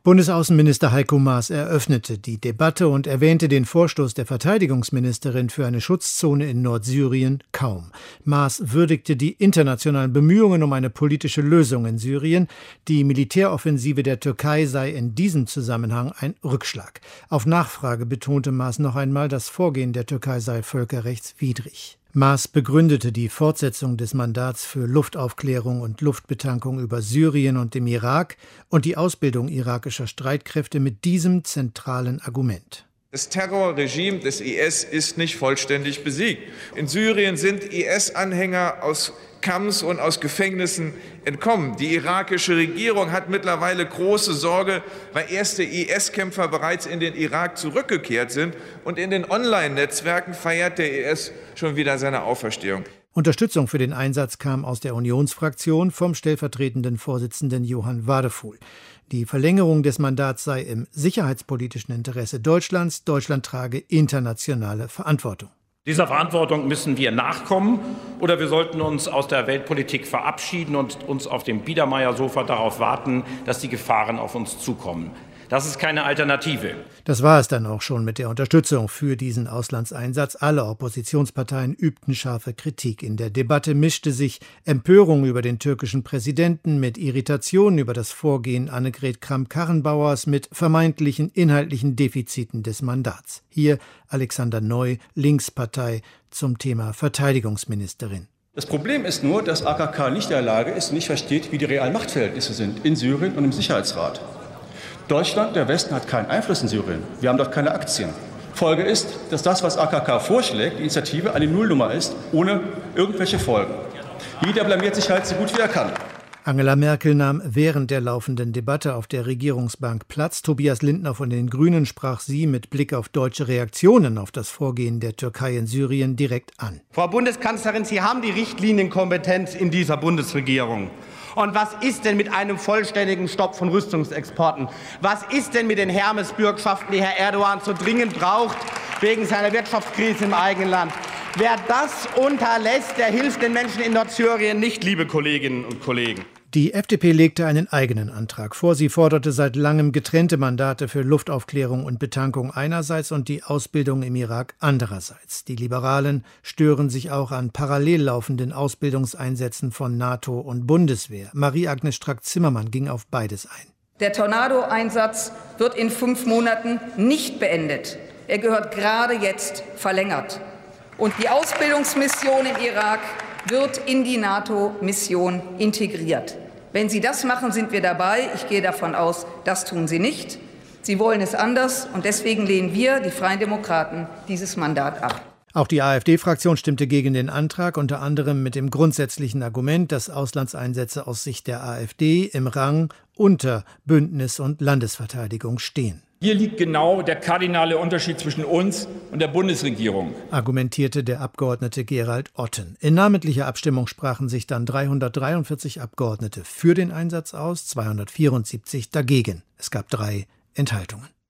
Bundesaußenminister Heiko Maas eröffnete die Debatte und erwähnte den Vorstoß der Verteidigungsministerin für eine Schutzzone in Nordsyrien kaum. Maas würdigte die internationalen Bemühungen um eine politische Lösung in Syrien. Die Militäroffensive der Türkei sei in diesem Zusammenhang ein Rückschlag. Auf Nachfrage betonte Maas noch einmal, das Vorgehen der Türkei sei völkerrechtswidrig. Maas begründete die Fortsetzung des Mandats für Luftaufklärung und Luftbetankung über Syrien und dem Irak und die Ausbildung irakischer Streitkräfte mit diesem zentralen Argument. Das Terrorregime des IS ist nicht vollständig besiegt. In Syrien sind IS-Anhänger aus Camps und aus Gefängnissen entkommen. Die irakische Regierung hat mittlerweile große Sorge, weil erste IS-Kämpfer bereits in den Irak zurückgekehrt sind. Und in den Online-Netzwerken feiert der IS schon wieder seine Auferstehung. Unterstützung für den Einsatz kam aus der Unionsfraktion vom stellvertretenden Vorsitzenden Johann Wadefuhl. Die Verlängerung des Mandats sei im sicherheitspolitischen Interesse Deutschlands. Deutschland trage internationale Verantwortung. Dieser Verantwortung müssen wir nachkommen, oder wir sollten uns aus der Weltpolitik verabschieden und uns auf dem Biedermeier-Sofa darauf warten, dass die Gefahren auf uns zukommen. Das ist keine Alternative. Das war es dann auch schon mit der Unterstützung für diesen Auslandseinsatz. Alle Oppositionsparteien übten scharfe Kritik. In der Debatte mischte sich Empörung über den türkischen Präsidenten mit Irritation über das Vorgehen Annegret Kramp-Karrenbauers mit vermeintlichen inhaltlichen Defiziten des Mandats. Hier Alexander Neu, Linkspartei, zum Thema Verteidigungsministerin. Das Problem ist nur, dass AKK nicht in der Lage ist und nicht versteht, wie die realen Machtverhältnisse sind in Syrien und im Sicherheitsrat. Deutschland, der Westen, hat keinen Einfluss in Syrien. Wir haben dort keine Aktien. Folge ist, dass das, was AKK vorschlägt, die Initiative, eine Nullnummer ist, ohne irgendwelche Folgen. Jeder blamiert sich halt so gut wie er kann. Angela Merkel nahm während der laufenden Debatte auf der Regierungsbank Platz. Tobias Lindner von den Grünen sprach sie mit Blick auf deutsche Reaktionen auf das Vorgehen der Türkei in Syrien direkt an. Frau Bundeskanzlerin, Sie haben die Richtlinienkompetenz in dieser Bundesregierung. Und was ist denn mit einem vollständigen Stopp von Rüstungsexporten? Was ist denn mit den Hermes-Bürgschaften, die Herr Erdogan so dringend braucht wegen seiner Wirtschaftskrise im eigenen Land? Wer das unterlässt, der hilft den Menschen in Nordsyrien nicht, liebe Kolleginnen und Kollegen. Die FDP legte einen eigenen Antrag vor. Sie forderte seit langem getrennte Mandate für Luftaufklärung und Betankung einerseits und die Ausbildung im Irak andererseits. Die Liberalen stören sich auch an parallel laufenden Ausbildungseinsätzen von NATO und Bundeswehr. Marie-Agnes Strack-Zimmermann ging auf beides ein. Der Tornado-Einsatz wird in 5 Monaten nicht beendet. Er gehört gerade jetzt verlängert. Und die Ausbildungsmission im Irak wird in die NATO-Mission integriert. Wenn Sie das machen, sind wir dabei. Ich gehe davon aus, das tun Sie nicht. Sie wollen es anders, und deswegen lehnen wir, die Freien Demokraten, dieses Mandat ab. Auch die AfD-Fraktion stimmte gegen den Antrag, unter anderem mit dem grundsätzlichen Argument, dass Auslandseinsätze aus Sicht der AfD im Rang unter Bündnis- und Landesverteidigung stehen. Hier liegt genau der kardinale Unterschied zwischen uns und der Bundesregierung, argumentierte der Abgeordnete Gerald Otten. In namentlicher Abstimmung sprachen sich dann 343 Abgeordnete für den Einsatz aus, 274 dagegen. Es gab 3 Enthaltungen.